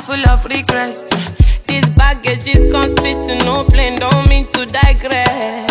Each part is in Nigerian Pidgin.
full of regrets. This baggage is can't fit in no plane, don't mean to digress.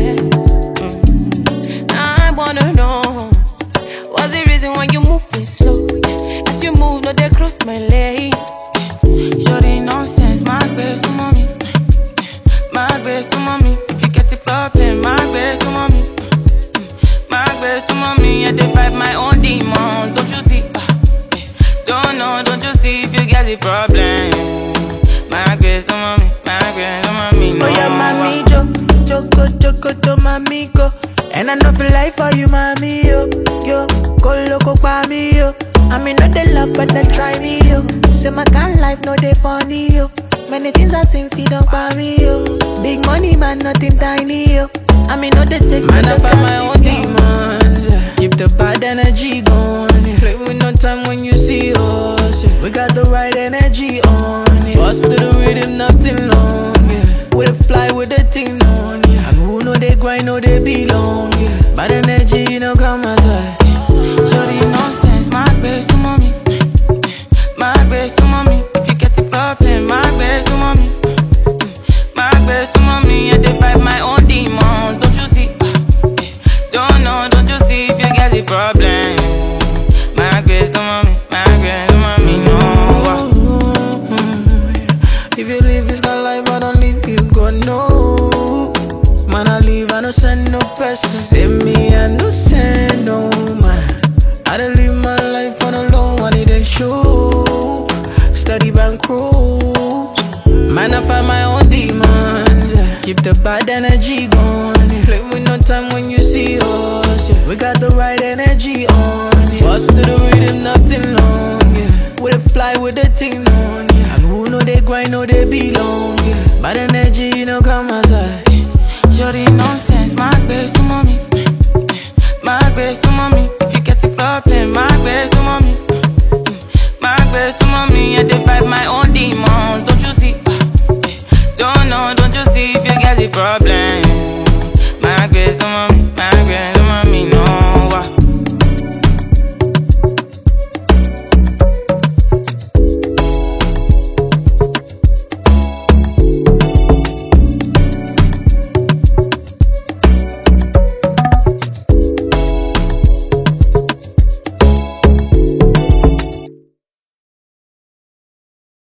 Now I wanna know, what's the reason why you move me slow? As you move, no they cross my lane. Shorty nonsense, my best mommy. My best mommy, if you get the problem, my best mommy. My best mommy, I fight my own demons, don't you see? Don't know, don't you see if you get the problem? My best mommy, no. Oh yeah, mami, Joko, to mami, go. And I know for life for you, mami, yo. Go loco, pa me, yo. I mean, not the love, but they try me, yo. Say my kind life, no they funny, yo. Many things I seen, feed up by me, yo. Big money, man, nothing tiny, yo. I mean, no they take man, I find my own demons, yeah. Keep the bad energy going, yeah. Play with no time when you see us, yeah. We got the right energy on, yeah. Bust to the rhythm, nothing long, yeah. We the fly with the thing on, yeah. And who know they grind, know they belong, yeah. Bad energy, you know, come outside. Shorty nonsense, my best mommy. My best mommy, if you get the problem, my best mommy. My best mommy, I fight my own demons, don't you see? Don't know, don't you see if you get the problem? My best mommy, no. If you live this kind of life, I don't leave you, God, no. Man, I leave, I don't send no person. Send me, I no send no man. I don't live my life on a low, I need a show. Study bank cruise. Man, I find my own demons, yeah. Keep the bad energy going, yeah. Play with no time when you see us, yeah. We got the right energy on, yeah. Bust to the rhythm, nothing long, yeah. We the fly with the thing on, yeah. And who know they grind, know they belong.